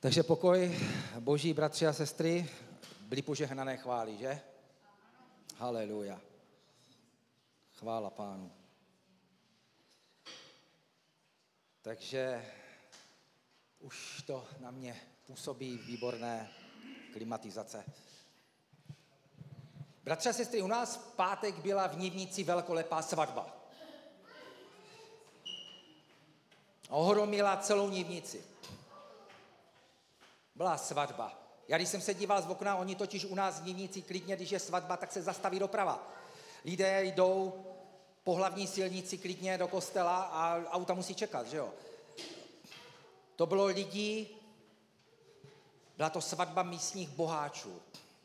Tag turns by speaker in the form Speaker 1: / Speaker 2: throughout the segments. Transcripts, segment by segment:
Speaker 1: Takže pokoj Boží, bratři a sestry, byli požehnané chvály, že? Haleluja. Chvála Pánu. Takže už to na mě působí výborné klimatizace. Bratři a sestry, u nás v pátek byla v Nivnici velkolepá svatba. Ohromila celou Nivnici. Byla svatba. Já když jsem se díval z okna, oni totiž u nás v Nivnici klidně, když je svatba, tak se zastaví doprava. Lidé jdou po hlavní silnici klidně do kostela a auta musí čekat, že jo? To bylo lidí, byla to svatba místních boháčů,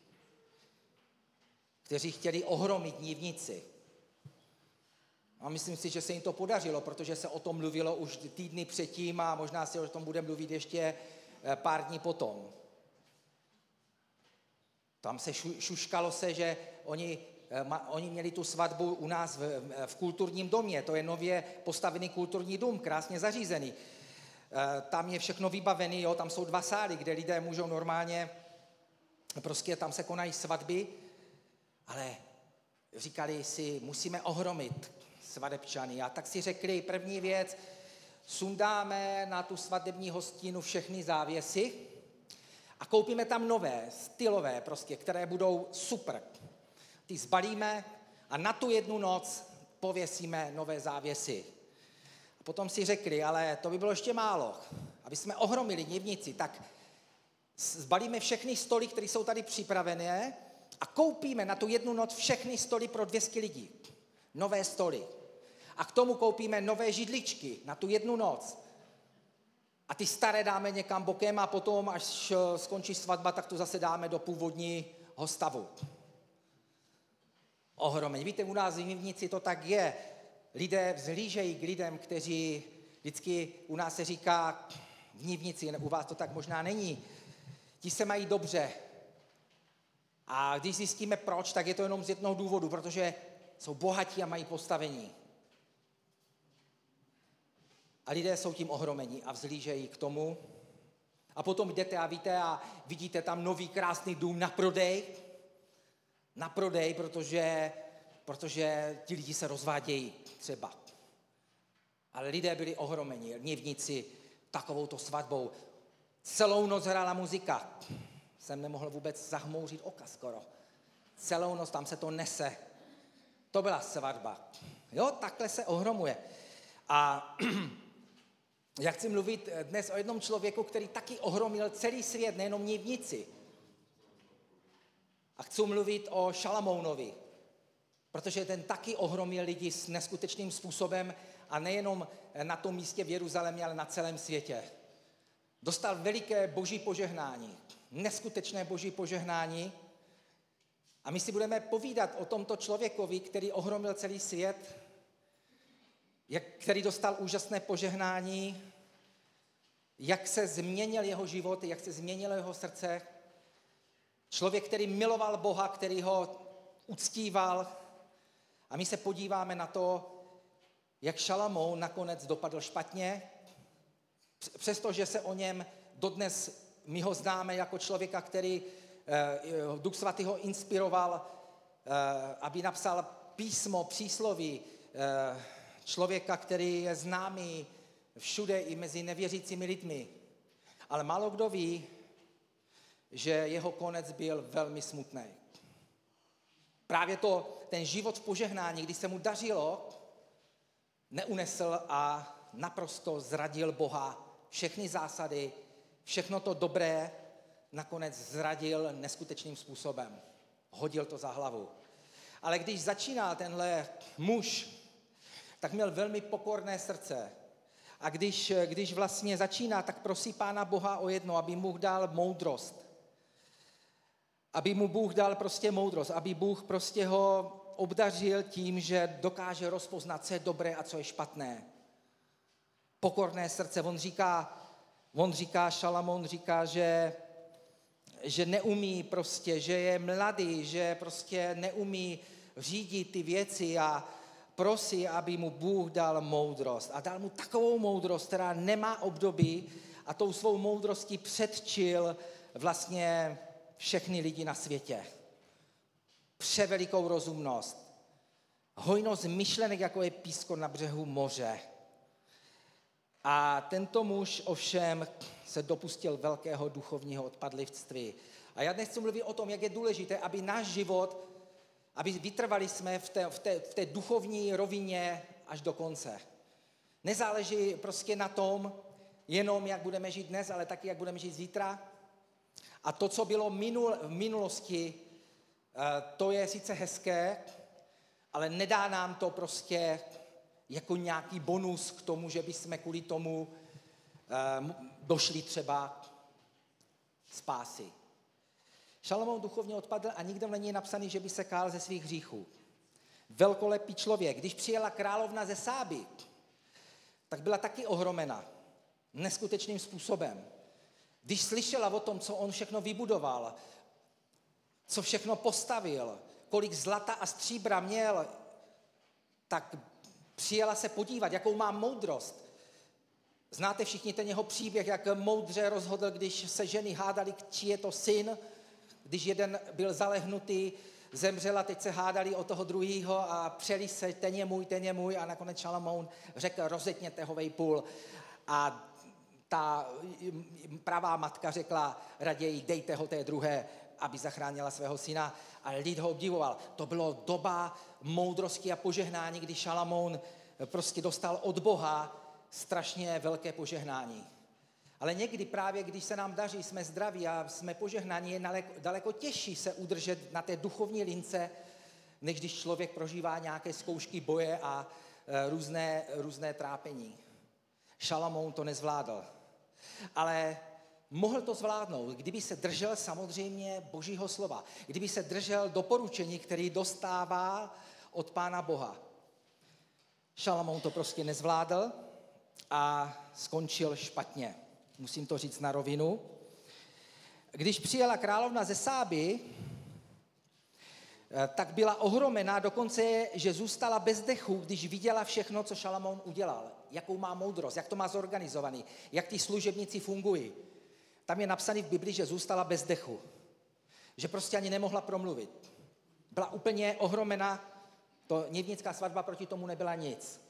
Speaker 1: kteří chtěli ohromit Nivnici. A myslím si, že se jim to podařilo, protože se o tom mluvilo už týdny předtím a možná se o tom bude mluvit ještě pár dní potom. Tam se šuškalo se, že oni měli tu svatbu u nás v kulturním domě. To je nově postavený kulturní dům, krásně zařízený. Tam je všechno vybavený, jo? Tam jsou 2 sály, kde lidé můžou normálně, prostě tam se konají svatby, ale říkali si, musíme ohromit svadebčany. A tak si řekli, první věc, sundáme na tu svatební hostinu všechny závěsy a koupíme tam nové, stylové prostě, které budou super. Ty zbalíme a na tu jednu noc pověsíme nové závěsy. A potom si řekli, ale to by bylo ještě málo. Aby jsme ohromili Nivnici, tak zbalíme všechny stoly, které jsou tady připravené a koupíme na tu jednu noc všechny stoly pro 200 lidí. Nové stoly. A k tomu koupíme nové židličky na tu jednu noc. A ty staré dáme někam bokem a potom, až skončí svatba, tak to zase dáme do původního stavu. Ohromení. Víte, u nás v Nivnici to tak je. Lidé vzhlížejí k lidem, kteří vždycky u nás se říká v Nivnici, u vás to tak možná není. Ti se mají dobře. A když zjistíme proč, tak je to jenom z jednoho důvodu, protože jsou bohatí a mají postavení. A lidé jsou tím ohromeni a vzhlížejí k tomu. A potom jdete a víte a vidíte tam nový krásný dům na prodej. Na prodej, protože ti lidi se rozvádějí třeba. Ale lidé byli ohromeni, Nivnici, takovouto svatbou. Celou noc hrála muzika. Jsem nemohl vůbec zahmouřit oka skoro. Celou noc tam se to nese. To byla svatba. Jo, takhle se ohromuje. A já chci mluvit dnes o jednom člověku, který taky ohromil celý svět, nejenom Nivnici. A chci mluvit o Šalamounovi, protože ten taky ohromil lidi s neskutečným způsobem a nejenom na tom místě v Jeruzalémě, ale na celém světě. Dostal veliké boží požehnání, neskutečné boží požehnání a my si budeme povídat o tomto člověkovi, který ohromil celý svět, který dostal úžasné požehnání, jak se změnil jeho život, jak se změnilo jeho srdce. Člověk, který miloval Boha, který ho uctíval. A my se podíváme na to, jak Šalamoun nakonec dopadl špatně, přestože se o něm dodnes my ho známe jako člověka, který Duch Svatý ho inspiroval, aby napsal písmo, přísloví, člověka, který je známý všude i mezi nevěřícími lidmi. Ale málo kdo ví, že jeho konec byl velmi smutný. Právě ten život v požehnání, když se mu dařilo, neunesl a naprosto zradil Boha. Všechny zásady, všechno to dobré nakonec zradil neskutečným způsobem. Hodil to za hlavu. Ale když začínal tenhle muž, tak měl velmi pokorné srdce. A když vlastně začíná, tak prosí Pána Boha o jedno, aby mu dal moudrost. Aby mu Bůh dal prostě moudrost, aby Bůh prostě ho obdařil tím, že dokáže rozpoznat, co je dobré a co je špatné. Pokorné srdce. Šalamoun říká, že neumí prostě, že je mladý, že prostě neumí řídit ty věci a prosí, aby mu Bůh dal moudrost. A dal mu takovou moudrost, která nemá období a tou svou moudrostí předčil vlastně všechny lidi na světě. Převelikou rozumnost. Hojnost myšlenek, jako je písko na břehu moře. A tento muž ovšem se dopustil velkého duchovního odpadlivství. A já dnes chci mluvit o tom, jak je důležité, aby náš život, aby vytrvali jsme v té duchovní rovině až do konce. Nezáleží prostě na tom, jenom jak budeme žít dnes, ale taky jak budeme žít zítra. A to, co bylo v minulosti, to je sice hezké, ale nedá nám to prostě jako nějaký bonus k tomu, že bychom kvůli tomu došli třeba spásy. Šalamoun duchovně odpadl a nikde není napsaný, že by se kál ze svých hříchů. Velkolepý člověk. Když přijela královna ze Sáby, tak byla taky ohromena neskutečným způsobem. Když slyšela o tom, co on všechno vybudoval, co všechno postavil, kolik zlata a stříbra měl, tak přijela se podívat, jakou má moudrost. Znáte všichni ten jeho příběh, jak moudře rozhodl, když se ženy hádali, čí je to syn, když jeden byl zalehnutý, zemřel a teď se hádali o toho druhýho a přeli se, ten je můj a nakonec Šalamoun řekl, rozetněte ho vejpůl. A ta pravá matka řekla, raději dejte ho té druhé, aby zachránila svého syna. A lid ho obdivoval. To bylo doba moudrosti a požehnání, kdy Šalamoun prostě dostal od Boha strašně velké požehnání. Ale někdy právě, když se nám daří, jsme zdraví a jsme požehnáni, je daleko těžší se udržet na té duchovní lince, než když člověk prožívá nějaké zkoušky boje a různé trápení. Šalamoun to nezvládl. Ale mohl to zvládnout, kdyby se držel samozřejmě Božího slova. Kdyby se držel doporučení, který dostává od Pána Boha. Šalamoun to prostě nezvládl a skončil špatně. Musím to říct na rovinu. Když přijela královna ze Sáby, tak byla ohromená, dokonce, že zůstala bez dechu, když viděla všechno, co Šalamoun udělal. Jakou má moudrost, jak to má zorganizovaný, jak ty služebníci fungují. Tam je napsaný v Biblii, že zůstala bez dechu. Že prostě ani nemohla promluvit. Byla úplně ohromená, to něvnická svatba proti tomu nebyla nic.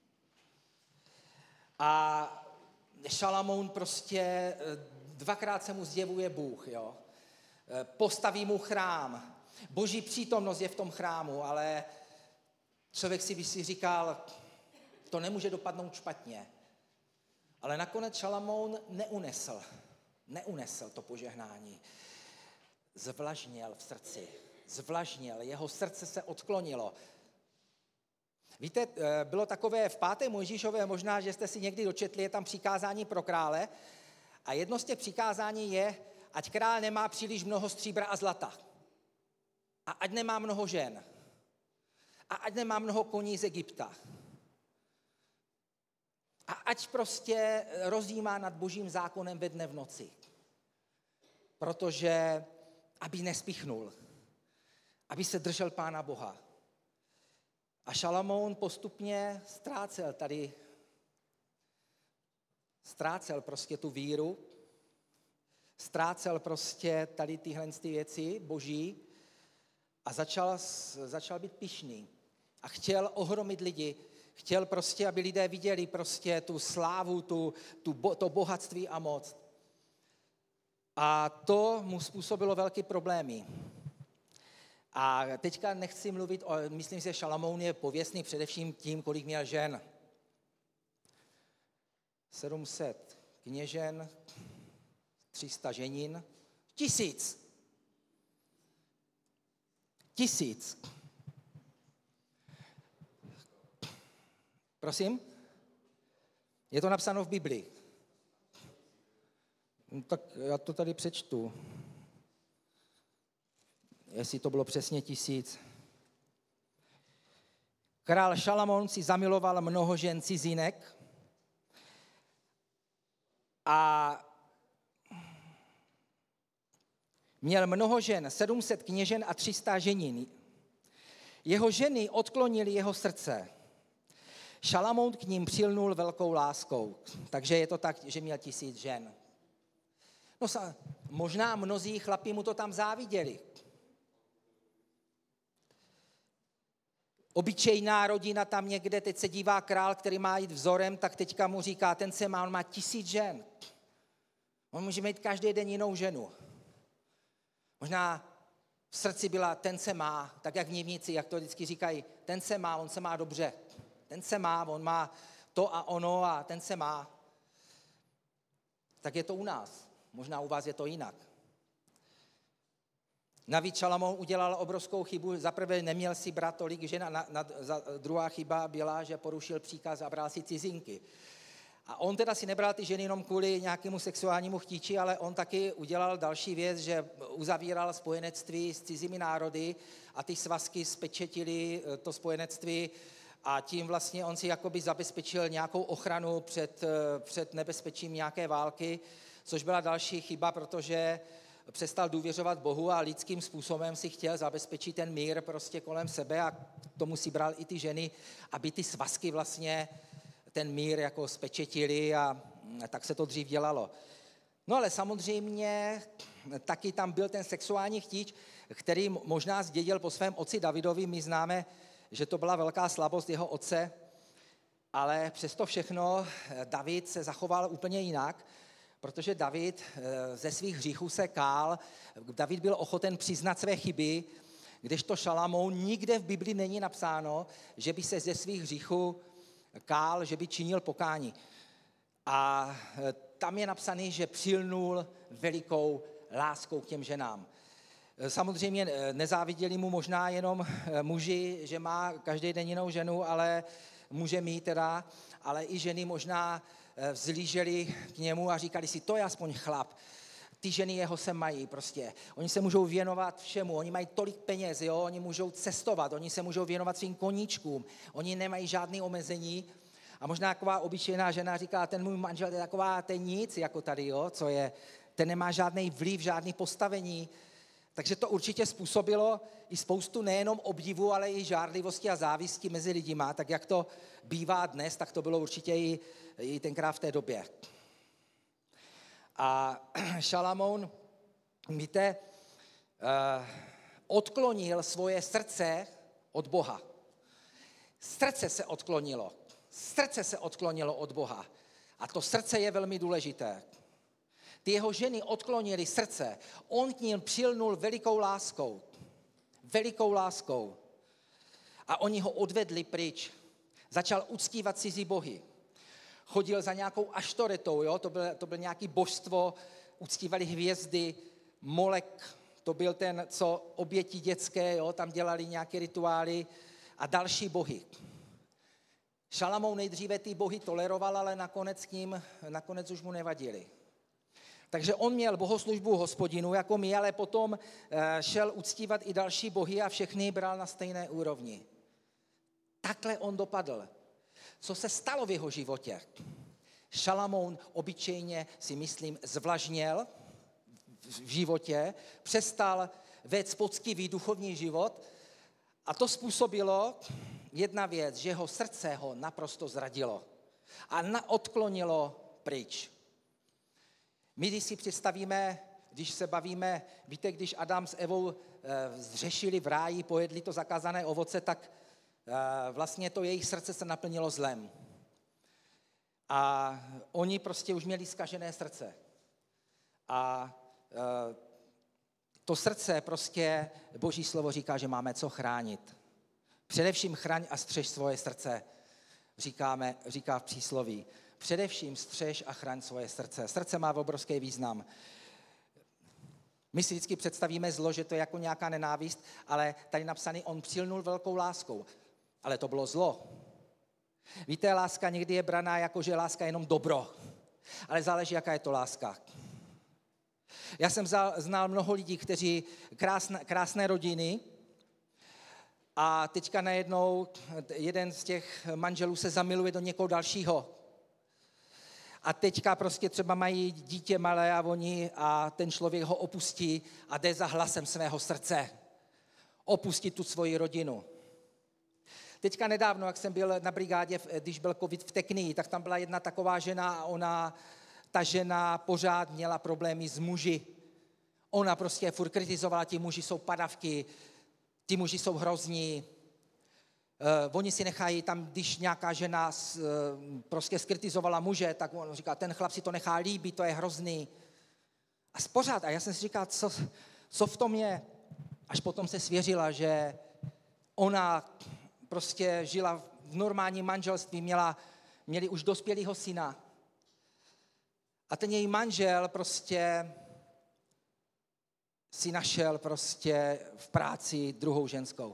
Speaker 1: A Šalamoun prostě dvakrát se mu zjevuje Bůh, jo. Postaví mu chrám. Boží přítomnost je v tom chrámu, ale člověk si by si říkal, to nemůže dopadnout špatně. Ale nakonec Šalamoun neunesl to požehnání. Zvlažněl v srdci. Jeho srdce se odklonilo. Víte, bylo takové v 5. Mojžíšové, možná, že jste si někdy dočetli, je tam přikázání pro krále a jedno z těch přikázání je, ať král nemá příliš mnoho stříbra a zlata a ať nemá mnoho žen a ať nemá mnoho koní z Egypta a ať prostě rozjímá nad Božím zákonem ve dne v noci, protože aby nespichnul, aby se držel Pána Boha. A Šalamoun postupně ztrácel prostě tu víru, ztrácel prostě tady tyhle věci boží a začal být pyšný. A chtěl ohromit lidi, chtěl prostě, aby lidé viděli prostě tu slávu, to bohatství a moc. A to mu způsobilo velké problémy. A teďka nechci mluvit myslím si, že Šalamoun je pověstný především tím, kolik měl žen. 700 kněžen, 300 ženin, 1000. Prosím? Je to napsáno v Biblii. No, tak já to tady přečtu. Jestli to bylo přesně 1000. Král Šalamoun si zamiloval mnoho žen cizinek a měl mnoho žen, 700 kněžen a 300 ženin. Jeho ženy odklonily jeho srdce. Šalamoun k ním přilnul velkou láskou, takže je to tak, že měl 1000 žen. No možná mnozí chlapi mu to tam záviděli. Obyčejná rodina tam někde, teď se dívá král, který má jít vzorem, tak teďka mu říká, on má 1000 žen. On může mít každý den jinou ženu. Možná v srdci byla, ten se má, tak jak vnivníci, jak to vždycky říkají, ten se má, on se má dobře. Ten se má, on má to a ono a ten se má. Tak je to u nás. Možná u vás je to jinak. Navíc Šalamoun udělal obrovskou chybu. Zaprvé neměl si brát tolik žen a druhá chyba byla, že porušil příkaz a bral si cizinky. A on teda si nebral ty ženy jenom kvůli nějakému sexuálnímu chtíči, ale on taky udělal další věc, že uzavíral spojenectví s cizími národy a ty svazky spečetili to spojenectví a tím vlastně on si jakoby zabezpečil nějakou ochranu před nebezpečím nějaké války, což byla další chyba, protože přestal důvěřovat Bohu a lidským způsobem si chtěl zabezpečit ten mír prostě kolem sebe a k tomu si bral i ty ženy, aby ty svazky vlastně ten mír jako spečetili a tak se to dřív dělalo. No ale samozřejmě taky tam byl ten sexuální chtíč, který možná zdědil po svém otci Davidovi. My známe, že to byla velká slabost jeho otce, ale přesto všechno David se zachoval úplně jinak, protože David ze svých hříchů se kál, David byl ochoten přiznat své chyby, kdežto Šalamoun nikde v Biblii není napsáno, že by se ze svých hříchů kál, že by činil pokání. A tam je napsaný, že přilnul velikou láskou k těm ženám. Samozřejmě nezáviděli mu možná jenom muži, že má každý den jinou ženu, ale může mít teda, ale i ženy možná vzlíželi k němu a říkali si, to je aspoň chlap. Ty ženy jeho se mají prostě. Oni se můžou věnovat všemu, oni mají tolik peněz, jo? Oni můžou cestovat, oni se můžou věnovat svým koníčkům, oni nemají žádné omezení. A možná taková obyčejná žena říká, ten můj manžel je taková, ten nic, jako tady, jo? Co je, ten nemá žádný vliv, žádný postavení. Takže to určitě způsobilo i spoustu nejenom obdivu, ale i žárlivosti a závisti mezi lidima. Tak jak to bývá dnes, tak to bylo určitě i tenkrát v té době. A Šalamoun, víte, odklonil svoje srdce od Boha. Srdce se odklonilo od Boha. A to srdce je velmi důležité. Ty jeho ženy odklonily srdce. On k ním přilnul velikou láskou. A oni ho odvedli pryč. Začal uctívat cizí bohy. Chodil za nějakou Aštoretou, jo? To byl nějaký božstvo, uctívali hvězdy, Molek, to byl ten, co oběti dětské, jo? Tam dělali nějaké rituály a další bohy. Šalamoun nejdříve ty bohy toleroval, ale nakonec už mu nevadili. Takže on měl bohoslužbu Hospodinu jako my, ale potom šel uctívat i další bohy a všechny bral na stejné úrovni. Takhle on dopadl. Co se stalo v jeho životě? Šalamoun obyčejně, si myslím, zvlažněl v životě, přestal vést poctivý duchovní život a to způsobilo jedna věc, že jeho srdce ho naprosto zradilo a odklonilo pryč. My, když si představíme, když se bavíme, víte, když Adam s Evou zřešili v ráji, pojedli to zakázané ovoce, tak vlastně to jejich srdce se naplnilo zlem. A oni prostě už měli zkažené srdce. A to srdce prostě, Boží slovo říká, že máme co chránit. Především chraň a střež svoje srdce, říká v přísloví. Především střež a chraň svoje srdce. Srdce má obrovský význam. My si vždycky představíme zlo, že to je jako nějaká nenávist, ale tady napsaný, on přilnul velkou láskou. Ale to bylo zlo. Víte, láska někdy je braná jako, že láska je jenom dobro. Ale záleží, jaká je to láska. Já jsem znal mnoho lidí, kteří krásné rodiny a teďka najednou jeden z těch manželů se zamiluje do někoho dalšího. A teďka prostě třeba mají dítě malé a ten člověk ho opustí a jde za hlasem svého srdce. Opustí tu svoji rodinu. Teďka nedávno, jak jsem byl na brigádě, když byl covid v Teknii, tak tam byla jedna taková žena a ta žena pořád měla problémy s muži. Ona prostě furt kritizovala, ti muži jsou padavky, ti muži jsou hrozní. Oni si nechají tam, když nějaká žena prostě skritizovala muže, tak on říká, ten chlap si to nechá líbit, to je hrozný. A pořád, a já jsem si říkal, co v tom je? Až potom se svěřila, že ona prostě žila v normálním manželství, měli už dospělého syna. A ten její manžel prostě si našel prostě v práci druhou ženskou.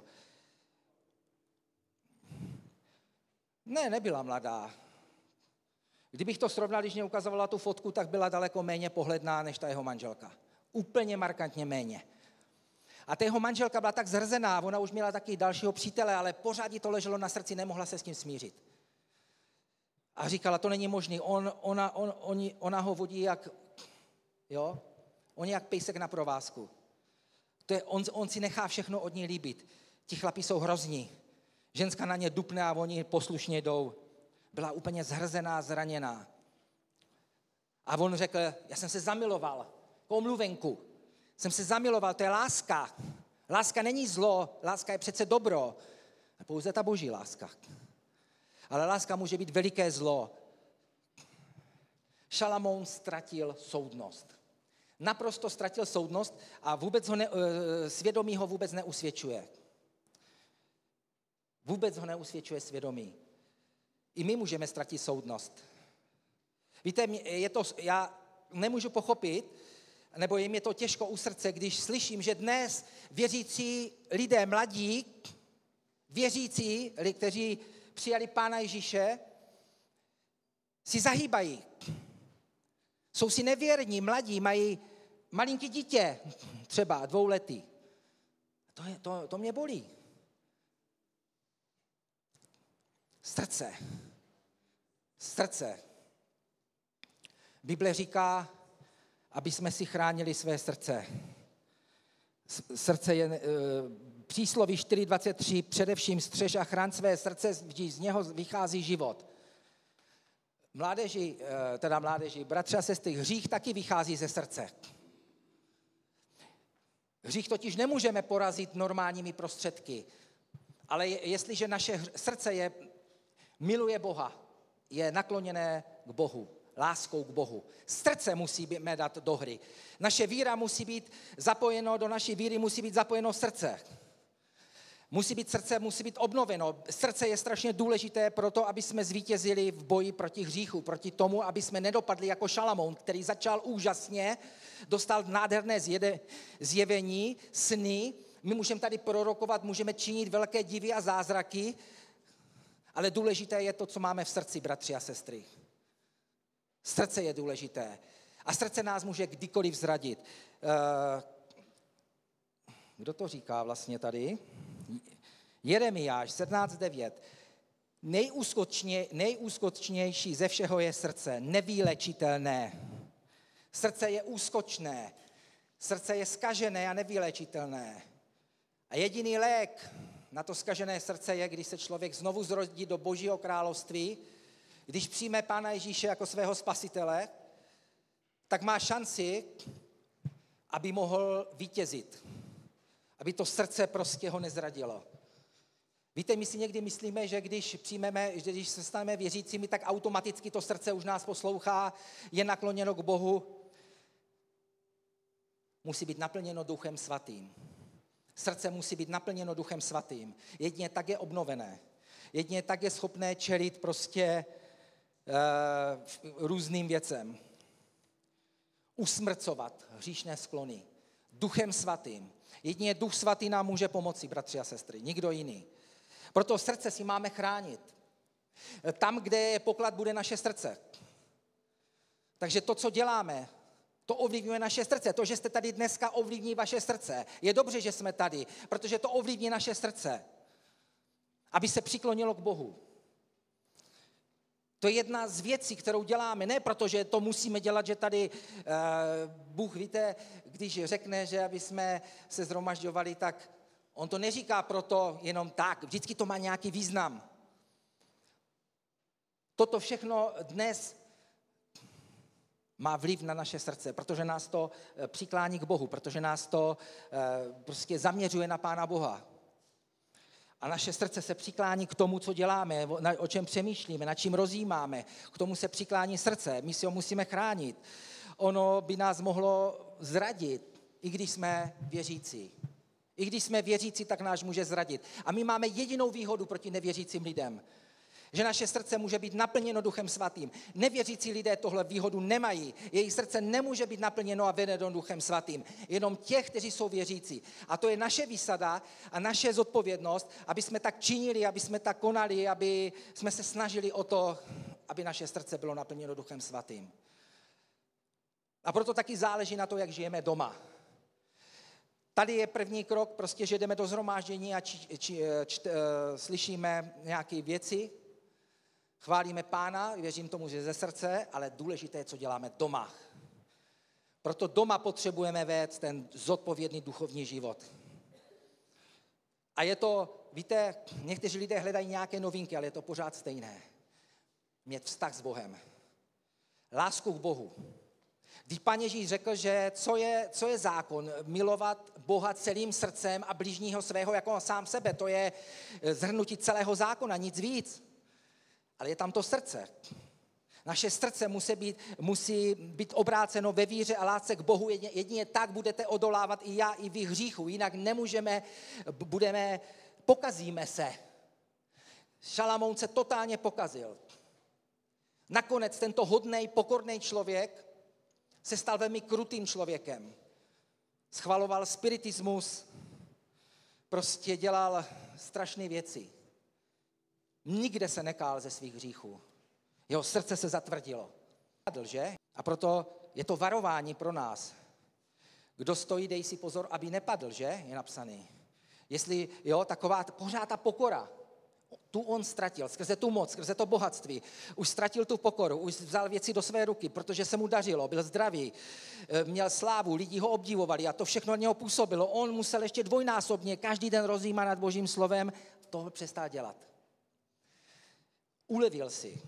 Speaker 1: Ne, nebyla mladá. Kdybych to srovnal, když mě ukazovala tu fotku, tak byla daleko méně pohledná než ta jeho manželka. Úplně markantně méně. A ta jeho manželka byla tak zhrzená, ona už měla taky dalšího přítele, ale pořád jí to leželo na srdci, nemohla se s tím smířit. A říkala, to není možný, ona ho vodí jak, jo, on je jak pejsek na provázku. On si nechá všechno od ní líbit. Ti chlapi jsou hrozní. Ženská na ně dupne a oni poslušně jdou. Byla úplně zhrzená, zraněná. A on řekl, já jsem se zamiloval, omluvenku. Jsem se zamiloval, to je láska. Láska není zlo, láska je přece dobro. A pouze ta boží láska. Ale láska může být veliké zlo. Šalamoun ztratil soudnost. Naprosto ztratil soudnost a svědomí ho vůbec neusvědčuje. Vůbec ho neusvědčuje svědomí. I my můžeme ztratit soudnost. Víte, já nemůžu pochopit, nebo je mi to těžko u srdce, když slyším, že dnes věřící lidé, mladí, věřící, kteří přijali Pána Ježíše, si zahýbají. Jsou si nevěrní, mladí, mají malinký dítě, třeba 2letý. To mě bolí. Srdce. Bible říká, aby jsme si chránili své srdce. Srdce je, přísloví 4.23, především střež a chraň své srdce, z něho vychází život. Mládeži, bratři a sestry, hřích taky vychází ze srdce. Hřích totiž nemůžeme porazit normálními prostředky, ale jestliže naše srdce miluje Boha, je nakloněné k Bohu, láskou k Bohu. Srdce musíme dát do hry. Naše víra musí být zapojeno, do naší víry musí být zapojeno srdce. Srdce musí být obnoveno. Srdce je strašně důležité pro to, aby jsme zvítězili v boji proti hříchu, proti tomu, aby jsme nedopadli jako Šalamoun, který začal úžasně, dostal nádherné zjevení, sny. My můžeme tady prorokovat, můžeme činit velké divy a zázraky, ale důležité je to, co máme v srdci, bratři a sestry. Srdce je důležité. A srdce nás může kdykoliv zradit. Kdo to říká vlastně tady? Jeremiáš 17.9. Nejúskočnější ze všeho je srdce, nevylečitelné. Srdce je úskočné, srdce je zkažené a nevylečitelné. A jediný lék na to zkažené srdce je, když se člověk znovu zrodí do Božího království, když přijme Pána Ježíše jako svého spasitele, tak má šanci, aby mohl vítězit. Aby to srdce prostě ho nezradilo. Víte, my si někdy myslíme, že když se staneme věřícími, tak automaticky to srdce už nás poslouchá, je nakloněno k Bohu. Musí být naplněno Duchem Svatým. Srdce musí být naplněno Duchem Svatým. Jedině tak je obnovené. Jedině tak je schopné čelit prostě různým věcem. Usmrcovat hříšné sklony. Duchem Svatým. Jedině Duch Svatý nám může pomoci, bratři a sestry, nikdo jiný. Proto srdce si máme chránit. Tam, kde je poklad, bude naše srdce. Takže to, co děláme, to ovlivňuje naše srdce. To, že jste tady dneska, ovlivní vaše srdce. Je dobře, že jsme tady, protože to ovlivní naše srdce, aby se přiklonilo k Bohu. To je jedna z věcí, kterou děláme, ne protože to musíme dělat, že tady Bůh, víte, když řekne, že aby jsme se shromažďovali, tak On to neříká proto jenom tak, vždycky to má nějaký význam. Toto všechno dnes má vliv na naše srdce, protože nás to přiklání k Bohu, protože nás to prostě zaměřuje na Pána Boha. A naše srdce se přiklání k tomu, co děláme, o čem přemýšlíme, nad čím rozjímáme. K tomu se přiklání srdce, my si ho musíme chránit. Ono by nás mohlo zradit, i když jsme věřící. I když jsme věřící, tak nás může zradit. A my máme jedinou výhodu proti nevěřícím lidem. Že naše srdce může být naplněno Duchem Svatým. Nevěřící lidé tohle výhodu nemají. Jejich srdce nemůže být naplněno a vedeno Duchem Svatým. Jenom těch, kteří jsou věřící. A to je naše výsada a naše zodpovědnost, aby jsme tak činili, aby jsme tak konali, aby jsme se snažili o to, aby naše srdce bylo naplněno Duchem Svatým. A proto taky záleží na to, jak žijeme doma. Tady je první krok, prostě, že jdeme do shromáždění a slyšíme nějaké věci, chválíme Pána, věřím tomu, že ze srdce, ale důležité je, co děláme doma. Proto doma potřebujeme vést ten zodpovědný duchovní život. A je to, víte, někteří lidé hledají nějaké novinky, ale je to pořád stejné. Mít vztah s Bohem. Lásku k Bohu. Když Pán Ježíš řekl, že co je zákon? Milovat Boha celým srdcem a bližního svého jako sám sebe. To je shrnutí celého zákona, nic víc. Ale je tam to srdce. Naše srdce musí být obráceno ve víře a lásce k Bohu. Jedině tak budete odolávat i já, i vy hříchu. Jinak nemůžeme, pokazíme se. Šalamoun se totálně pokazil. Nakonec tento hodnej, pokorný člověk se stal velmi krutým člověkem. Schvaloval spiritismus, prostě dělal strašné věci. Nikde se nekál ze svých hříchů. Jeho srdce se zatvrdilo. Že? A proto je to varování pro nás. Kdo stojí, dej si pozor, aby nepadl, že? Je napsaný. Jestli, taková pořád ta pokora. Tu on ztratil, skrze tu moc, skrze to bohatství. Už ztratil tu pokoru, už vzal věci do své ruky, protože se mu dařilo, byl zdravý, měl slávu, lidi ho obdivovali a to všechno na něho působilo. On musel ještě dvojnásobně každý den rozjímat nad Božím slovem, tohle přestal dělat. Ulevil si.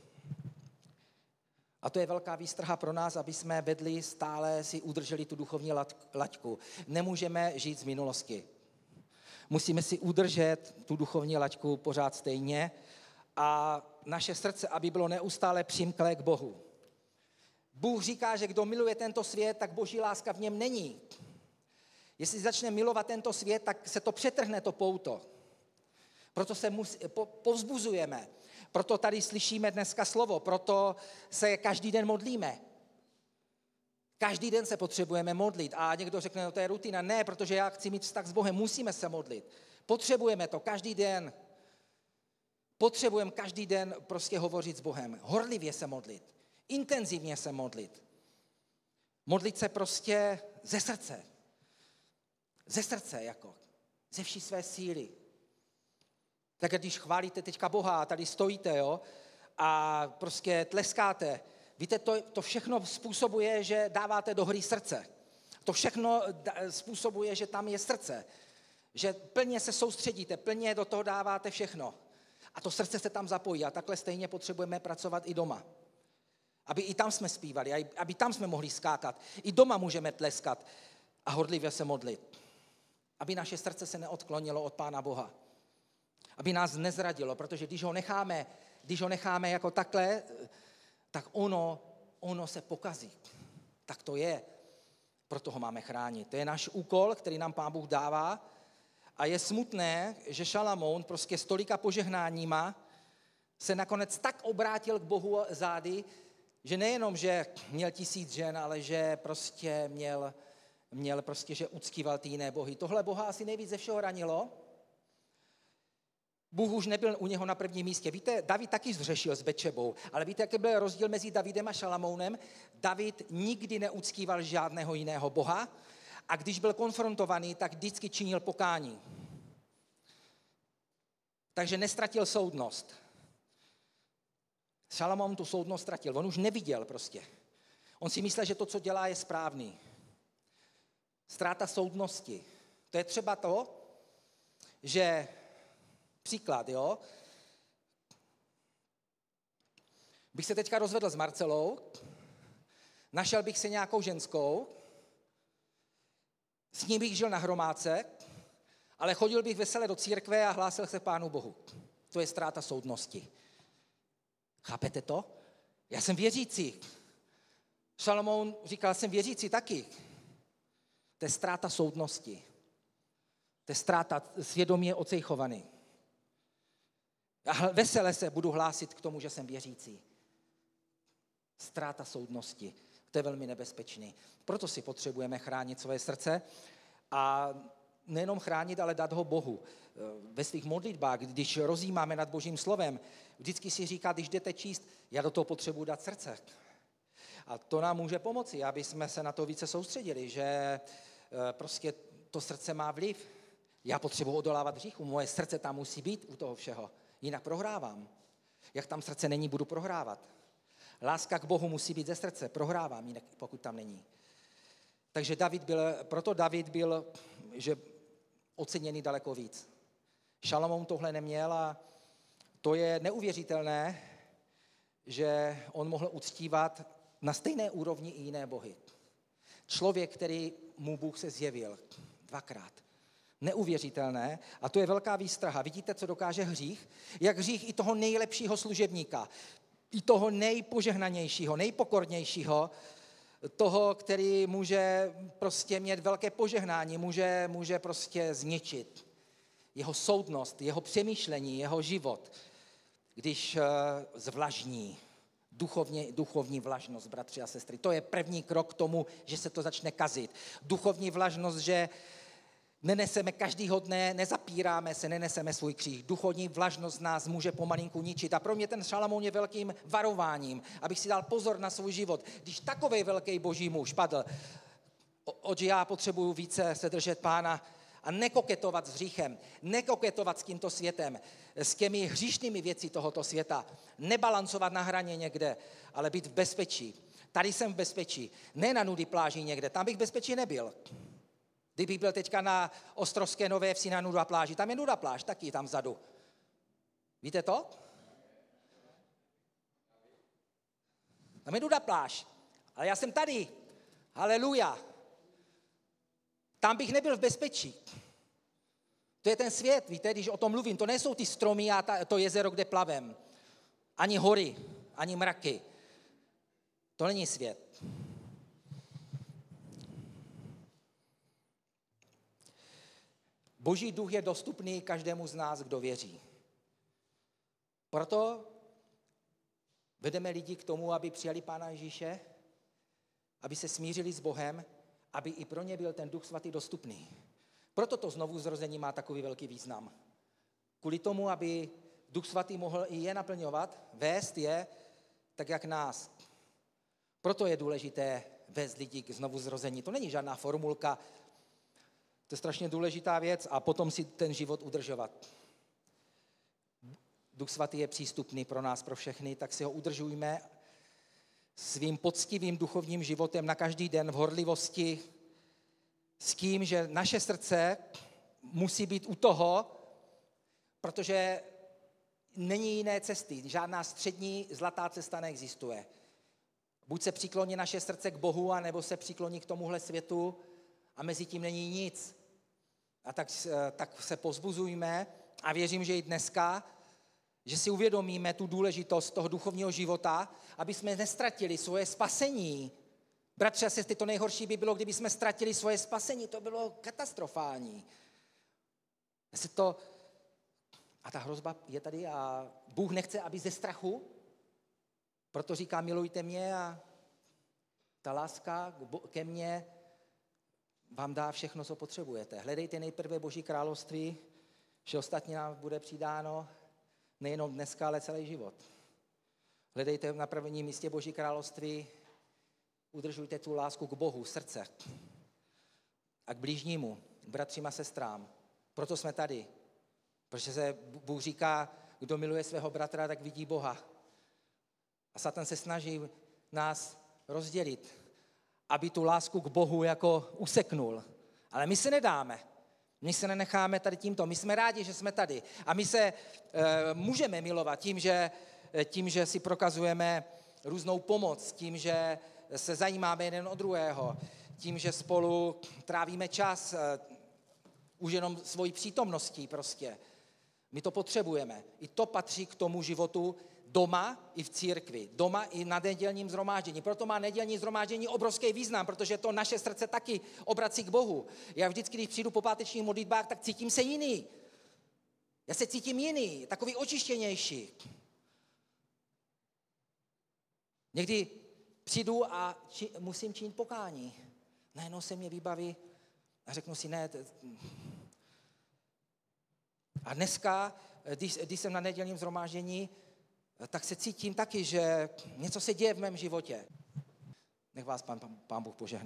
Speaker 1: A to je velká výstraha pro nás, aby jsme vedli stále si udrželi tu duchovní laťku. Nemůžeme žít z minulosti. Musíme si udržet tu duchovní laťku pořád stejně a naše srdce, aby bylo neustále přimklé k Bohu. Bůh říká, že kdo miluje tento svět, tak Boží láska v něm není. Jestli začne milovat tento svět, tak se to přetrhne, to pouto. Proto se povzbuzujeme. Proto tady slyšíme dneska slovo, proto se každý den modlíme. Každý den se potřebujeme modlit a někdo řekne, no to je rutina. Ne, protože já chci mít vztah s Bohem, musíme se modlit. Potřebujeme to každý den. Potřebujeme každý den prostě hovořit s Bohem. Horlivě se modlit. Intenzivně se modlit. Modlit se prostě ze srdce. Ze srdce jako. Ze vší své síly. Tak když chválíte teďka Boha a tady stojíte, a prostě tleskáte, víte, to všechno způsobuje, že dáváte do hry srdce. To všechno způsobuje, že tam je srdce. Že plně se soustředíte, plně do toho dáváte všechno. A to srdce se tam zapojí a takhle stejně potřebujeme pracovat i doma. Aby i tam jsme zpívali, aby tam jsme mohli skákat. I doma můžeme tleskat a horlivě se modlit. Aby naše srdce se neodklonilo od Pána Boha. Aby nás nezradilo, protože když ho necháme jako takhle, tak ono se pokazí. Tak to je. Proto ho máme chránit. To je náš úkol, který nám Pán Bůh dává. A je smutné, že Šalamoun prostě s tolika požehnáníma se nakonec tak obrátil k Bohu zády, že nejenom, že měl 1000 žen, ale že prostě měl prostě, že uctíval ty jiné bohy. Tohle Boha asi nejvíc ze všeho ranilo. Bůh už nebyl u něho na prvním místě. Víte, David taky zřešil s Betšebou, ale víte, jaký byl rozdíl mezi Davidem a Šalamounem? David nikdy neuctíval žádného jiného boha a když byl konfrontovaný, tak vždycky činil pokání. Takže nestratil soudnost. Šalamoun tu soudnost ztratil, on už neviděl prostě. On si myslel, že to, co dělá, je správný. Ztráta soudnosti. To je třeba to, že příklad, jo, bych se teďka rozvedl s Marcelou, našel bych si nějakou ženskou, s ní bych žil na hromádce, ale chodil bych vesele do církve a hlásil se Pánu Bohu. To je ztráta soudnosti. Chápete to? Já jsem věřící. Šalamoun říkal, jsem věřící taky. To je ztráta soudnosti. To je ztráta svědomí ocejchovaný. A vesele se budu hlásit k tomu, že jsem věřící. Ztráta soudnosti. To je velmi nebezpečný. Proto si potřebujeme chránit svoje srdce a nejenom chránit, ale dát ho Bohu. Ve svých modlitbách, když rozjímáme nad Božím slovem, vždycky si říká, když jdete číst, já do toho potřebuji dát srdce. A to nám může pomoci, aby jsme se na to více soustředili, že prostě to srdce má vliv. Já potřebuji odolávat hříchu, moje srdce tam musí být u toho všeho, jinak prohrávám. Jak tam srdce není, budu prohrávat. Láska k Bohu musí být ze srdce, prohrávám, jinak pokud tam není. Takže proto David byl, že oceněný daleko víc. Šalamoun tohle neměl a to je neuvěřitelné, že on mohl uctívat na stejné úrovni i jiné bohy. Člověk, který mu Bůh se zjevil dvakrát. Neuvěřitelné a to je velká výstraha. Vidíte, co dokáže hřích? Jak hřích i toho nejlepšího služebníka, i toho nejpožehnanějšího, nejpokornějšího, toho, který může prostě mít velké požehnání, může prostě zničit jeho soudnost, jeho přemýšlení, jeho život, když zvlažní, duchovní vlažnost, bratři a sestry. To je první krok k tomu, že se to začne kazit. Duchovní vlažnost, že neneseme každýho dne, nezapíráme se, neneseme svůj kříž. Duchovní vlažnost nás může pomalinku ničit. A pro mě ten Šalamoun je velkým varováním, abych si dal pozor na svůj život. Když takovej velký boží muž padl, oč já potřebuju více se držet Pána a nekoketovat s hříchem, nekoketovat s tímto světem, s těmi hříšnými věci tohoto světa, nebalancovat na hraně někde, ale být v bezpečí. Tady jsem v bezpečí, ne na nudy pláži někde, tam bych v bezpečí nebyl. Kdybych byl teďka na Ostrovské Nové Vsi na nuda pláži, tam je nuda pláž, taky tam vzadu. Víte to? Tam je nuda pláž, ale já jsem tady. Haleluja. Tam bych nebyl v bezpečí. To je ten svět, víte, když o tom mluvím, to nejsou ty stromy a to jezero, kde plavem. Ani hory, ani mraky. To není svět. Boží duch je dostupný každému z nás, kdo věří. Proto vedeme lidi k tomu, aby přijali Pána Ježíše, aby se smířili s Bohem, aby i pro ně byl ten Duch Svatý dostupný. Proto to znovuzrození má takový velký význam. Kvůli tomu, aby Duch Svatý mohl i je naplňovat, vést je, tak jak nás. Proto je důležité vést lidi k znovuzrození. To není žádná formulka, to je strašně důležitá věc a potom si ten život udržovat. Duch Svatý je přístupný pro nás, pro všechny, tak si ho udržujme svým poctivým duchovním životem na každý den v horlivosti s tím, že naše srdce musí být u toho, protože není jiné cesty, žádná střední zlatá cesta neexistuje. Buď se přikloní naše srdce k Bohu, anebo se přikloní k tomuhle světu a mezi tím není nic. A tak se povzbuzujme a věřím, že i dneska, že si uvědomíme tu důležitost toho duchovního života, aby jsme nestratili svoje spasení. Bratři a sestry, to nejhorší by bylo, kdyby jsme ztratili svoje spasení. To bylo katastrofální. A ta hrozba je tady a Bůh nechce, aby ze strachu, proto říká, milujte mě a ta láska ke mně vám dá všechno, co potřebujete. Hledejte nejprve Boží království, že ostatní nám bude přidáno nejenom dneska, ale celý život. Hledejte na prvním místě Boží království, udržujte tu lásku k Bohu, srdce a k blížnímu, k bratřím a sestrám. Proto jsme tady. Protože se Bůh říká, kdo miluje svého bratra, tak vidí Boha. A Satan se snaží nás rozdělit, aby tu lásku k Bohu jako useknul. Ale my se nedáme. My se nenecháme tady tímto. My jsme rádi, že jsme tady. A my se můžeme milovat tím, že si prokazujeme různou pomoc, tím, že se zajímáme jeden o druhého, tím, že spolu trávíme čas, už jenom svojí přítomností prostě. My to potřebujeme. I to patří k tomu životu doma i v církvi. Doma i na nedělním shromáždění. Proto má nedělní shromáždění obrovský význam, protože to naše srdce taky obrací k Bohu. Já vždycky, když přijdu po pátečních modlitbách, tak cítím se jiný. Já se cítím jiný, takový očištěnější. Někdy přijdu a musím činit pokání. Najednou se mě vybaví a řeknu si, ne. A dneska, když jsem na nedělním shromáždění, tak se cítím taky, že něco se děje v mém životě. Nech vás Pán Bůh požehná.